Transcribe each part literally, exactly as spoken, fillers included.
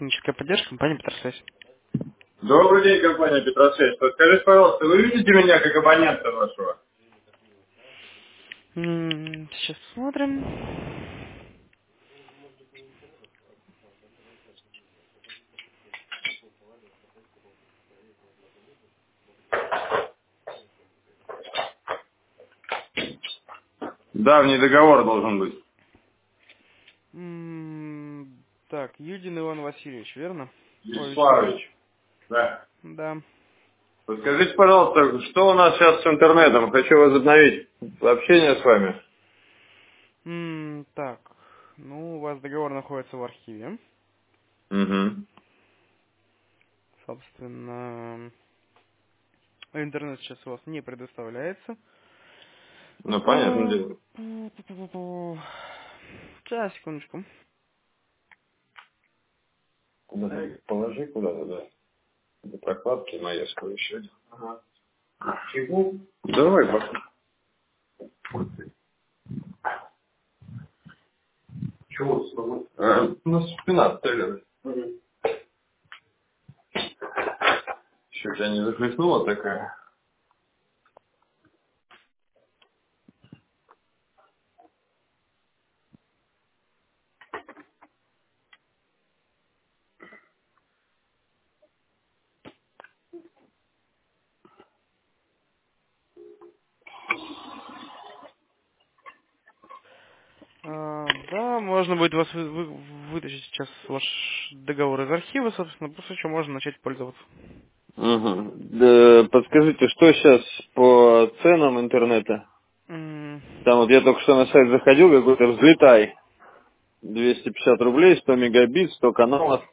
техническая поддержка, компания Петросвязь. Добрый день, компания Петросвязь. Подскажите, пожалуйста, вы видите меня как абонента вашего? М, Сейчас смотрим. Давний договор должен быть. М, Так, Юдин Иван Васильевич, верно? Ой, Вячеславович. Вячеславович. Да. Да. Подскажите, пожалуйста, что у нас сейчас с интернетом? Хочу возобновить общение с вами. М, Так, ну, у вас договор находится в архиве. Угу. Собственно, интернет сейчас у вас не предоставляется. Ну, понятное А, дело. пу-пу-пу-пу. Сейчас, секундочку. Куда положи куда-то, да. До прокладки моя скоро еще. Ага. Чего? Давай, пока. Чего с тобой? А, у нас спина стреляет. Еще тебя не захлестнула такая? А, да, можно будет вас вы- вы- вытащить сейчас ваш договор из архива, собственно, после чего можно начать пользоваться. Угу. Да, подскажите, что сейчас по ценам интернета? М, Там вот я только что на сайт заходил, какой-то взлетай. двести пятьдесят рублей, сто мегабит, сто каналов.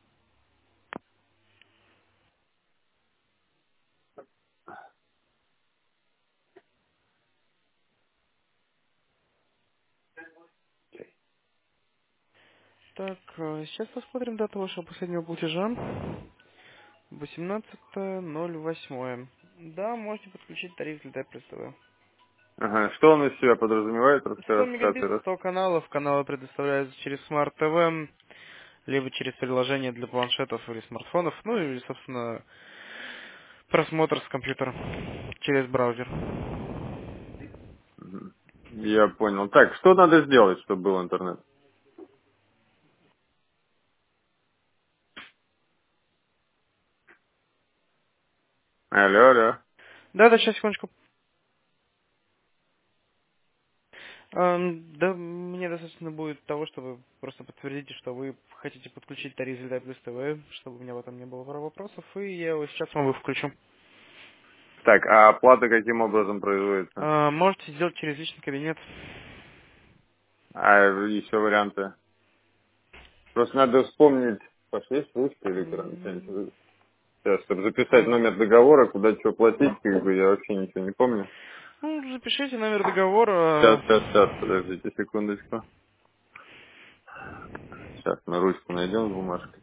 Так, а, сейчас посмотрим дату вашего последнего платежа. восемнадцатое ноль восьмое. Да, можете подключить тариф для Т П. Ага, что он из себя подразумевает? сто Расскажи, мегабит, вкратце, раз. сто каналов. Каналы предоставляются через Smart T V, либо через приложение для планшетов или смартфонов. Ну и, собственно, просмотр с компьютера через браузер. Мгм. Я понял. Так, что надо сделать, чтобы был интернет? Алло, алло. Да, да, сейчас, секундочку. Ам, да, мне достаточно будет того, что вы просто подтвердите, что вы хотите подключить тариф для плюс ТВ, чтобы у меня в этом не было вопросов, и я его сейчас вам его включу. Так, а оплата каким образом производится? А, можете сделать через личный кабинет. А еще варианты? Просто надо вспомнить, пошли есть ручка или М, карандаш? Сейчас, чтобы записать номер договора, куда что платить, как бы я вообще ничего не помню. Ну, запишите номер договора. Сейчас, сейчас, сейчас, подождите секундочку. Сейчас мы ручку найдем с бумажкой.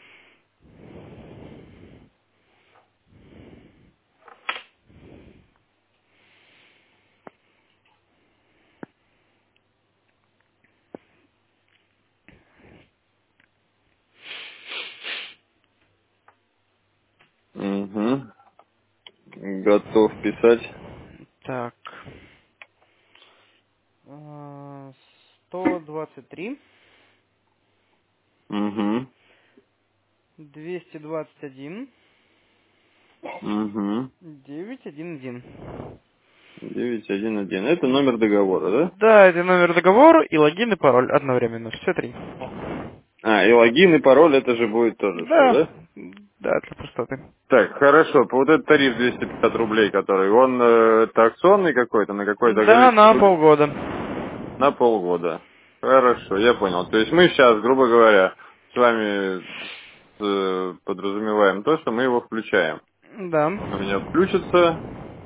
Угу. Готов писать. Так. А, сто двадцать три, Угу. двести двадцать один, Угу. девять один один. девять один один. Это номер договора, да? Да, это номер договора и логин и пароль одновременно. Все три. А, и логин, и пароль, это же будет тоже все, Да, да? да, для простоты. Так, хорошо. По вот этот тариф двести пятьдесят рублей, который, он э, это акционный какой-то, на какое-то Да, количество на будет? полгода. На полгода. Хорошо, я понял. То есть мы сейчас, грубо говоря, с вами э, подразумеваем то, что мы его включаем. Да. Он у меня включится,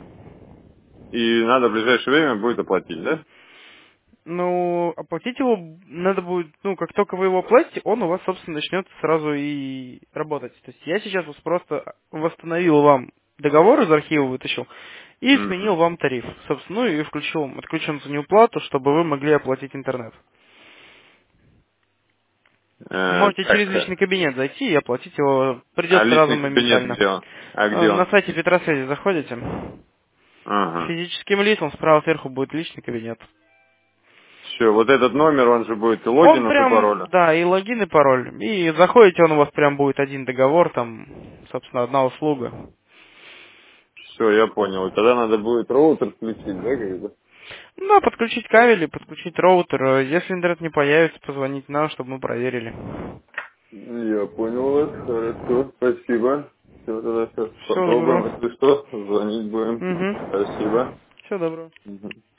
и надо в ближайшее время будет оплатить, да? Ну, оплатить его надо будет, ну, как только вы его оплатите, он у вас, собственно, начнет сразу и работать. То есть я сейчас вас просто восстановил вам договор из архива, вытащил, и Мгм. сменил вам тариф, собственно, ну и включил, отключен за неуплату, чтобы вы могли оплатить интернет. Э, Можете через так, личный кабинет зайти и оплатить его. а Придет сразу личный кабинет моментально. где он? А Э, где На он? сайте Петросвязи заходите. Ага. Физическим лицам справа сверху будет личный кабинет. Все, вот этот номер, он же будет и Он логинов, и прям, пароля. да, и логин, и пароль. И заходите, он у вас прям будет один договор, там, собственно, одна услуга. Все, я понял. И тогда надо будет роутер включить, да, как бы? Ну, да, подключить кабели, подключить роутер. Э, Если интернет не появится, позвоните нам, чтобы мы проверили. Я понял вас, хорошо, спасибо. Все, тогда сейчас Всего попробуем, доброго. если что, звонить будем. Угу. Спасибо. Всего доброго. Мгм.